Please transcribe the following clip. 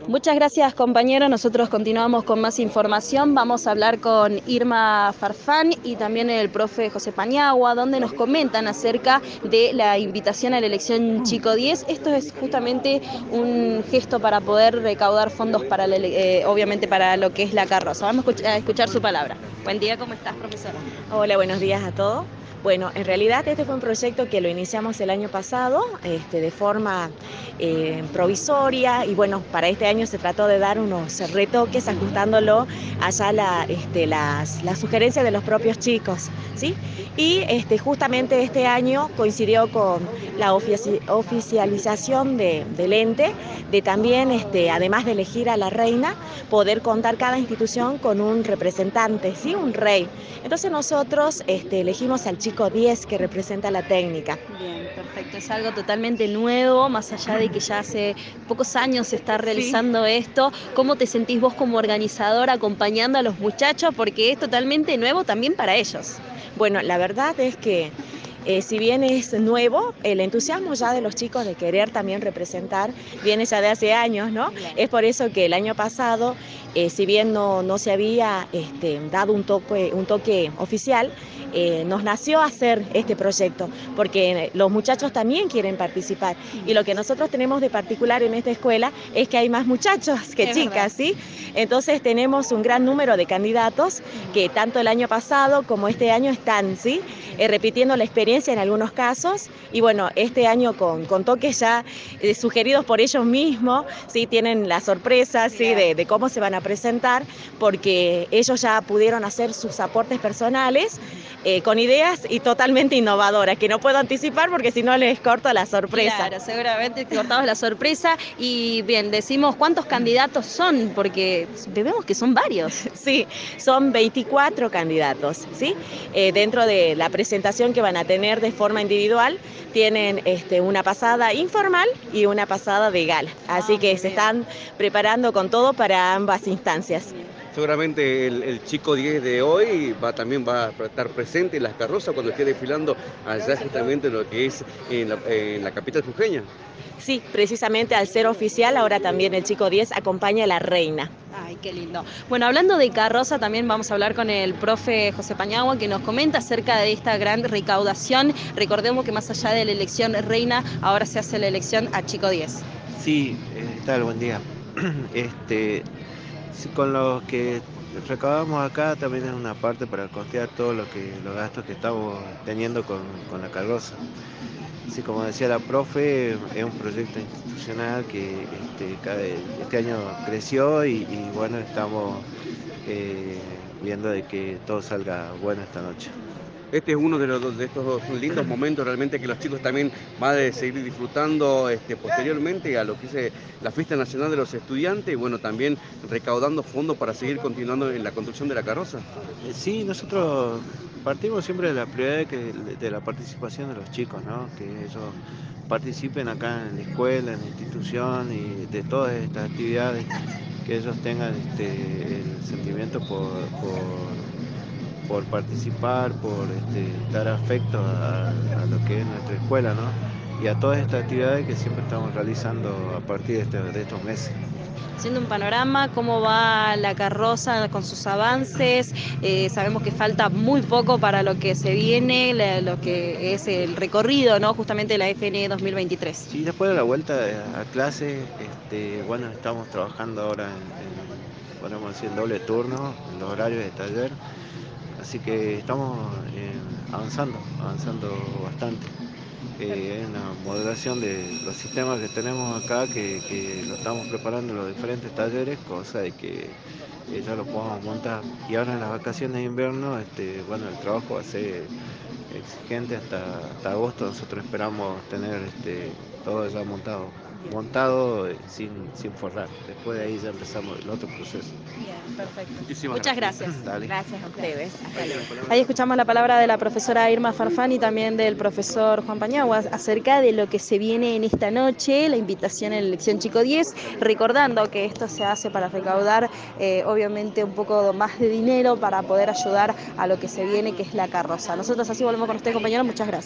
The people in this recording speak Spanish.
Muchas gracias, compañero. Nosotros continuamos con más información. Vamos a hablar con Irma Farfán y también el profe José Paniagua, donde nos comentan acerca de la invitación a la elección Chico 10. Esto es justamente un gesto para poder recaudar fondos para obviamente para lo que es la carroza. Vamos a escuchar su palabra. Buen día, ¿cómo estás, profesora? Hola, buenos días a todos. Bueno, en realidad este fue un proyecto que lo iniciamos el año pasado de forma provisoria y bueno, para este año se trató de dar unos retoques ajustándolo allá las sugerencias de los propios chicos, ¿sí? Y justamente este año coincidió con la oficialización del ente, de también, además de elegir a la reina, poder contar cada institución con un representante, ¿sí? Un rey. Entonces nosotros elegimos al chico 10 que representa la técnica. Bien, perfecto. Es algo totalmente nuevo, más allá de que ya hace pocos años se está realizando esto. ¿Cómo te sentís vos como organizadora acompañando a los muchachos? Porque es totalmente nuevo también para ellos. Bueno, la verdad es que si bien es nuevo, el entusiasmo ya de los chicos de querer también representar viene ya de hace años, ¿no? Es por eso que el año pasado, si bien no se había dado un toque oficial, nos nació hacer este proyecto, porque los muchachos también quieren participar. Y lo que nosotros tenemos de particular en esta escuela es que hay más muchachos que chicas, ¿sí? Entonces tenemos un gran número de candidatos que tanto el año pasado como este año están, ¿sí? Repitiendo la experiencia en algunos casos y bueno, este año con toques ya sugeridos por ellos mismos, ¿sí? Tienen la sorpresa, ¿sí? de cómo se van a presentar, porque ellos ya pudieron hacer sus aportes personales con ideas y totalmente innovadoras, que no puedo anticipar porque si no les corto la sorpresa. Claro, seguramente cortamos la sorpresa. Y bien, decimos cuántos candidatos son, porque vemos que son varios. Sí, son 24 candidatos, ¿sí? Dentro de la presentación que van a tener de forma individual, tienen una pasada informal y una pasada de gala. Así que se están preparando con todo para ambas instancias. Seguramente el chico 10 de hoy también va a estar presente en las carrozas cuando esté desfilando allá justamente lo que es en la capital jujeña. Sí, precisamente al ser oficial, ahora también el chico 10 acompaña a la reina. Ay, qué lindo. Bueno, hablando de carroza, también vamos a hablar con el profe José Paniagua, que nos comenta acerca de esta gran recaudación. Recordemos que más allá de la elección reina, ahora se hace la elección a chico 10. Sí, tal, buen día. Sí, con los que recaudamos acá también es una parte para costear todo los gastos que estamos teniendo con la carroza. Sí, como decía la profe, es un proyecto institucional que este año creció y bueno, estamos eh, viendo de que todo salga bueno esta noche. Este es uno de estos lindos momentos realmente que los chicos también van a seguir disfrutando posteriormente a lo que es la Fiesta Nacional de los Estudiantes y bueno, también recaudando fondos para seguir continuando en la construcción de la carroza. Sí, nosotros partimos siempre de la prioridad de la participación de los chicos, ¿no? Que ellos participen acá en la escuela, en la institución y de todas estas actividades, que ellos tengan el sentimiento por participar, por dar afecto a lo que es nuestra escuela, ¿no? Y a todas estas actividades que siempre estamos realizando a partir de estos meses. Haciendo un panorama, cómo va la carroza con sus avances. Sabemos que falta muy poco para lo que se viene, lo que es el recorrido, ¿no? Justamente de la FN 2023. Sí, después de la vuelta a clase, bueno, estamos trabajando ahora podemos decir, en doble turno, en los horarios de taller, así que estamos avanzando bastante. Hay una modelación de los sistemas que tenemos acá que lo estamos preparando en los diferentes talleres, cosa de que ya lo podamos montar. Y ahora en las vacaciones de invierno, bueno, el trabajo va a ser exigente hasta agosto. Nosotros esperamos tener todo ya montado sin forrar. Después de ahí ya empezamos el otro proceso. Bien, perfecto. Muchísimas Muchas gracias. gracias. Dale. Gracias a ustedes. Hasta luego. Ahí escuchamos la palabra de la profesora Irma Farfán y también del profesor Juan Paniagua acerca de lo que se viene en esta noche, la invitación en la elección Chico 10, recordando que esto se hace para recaudar obviamente un poco más de dinero para poder ayudar a lo que se viene, que es la carroza. Nosotros así volvemos con usted, compañero. Muchas gracias.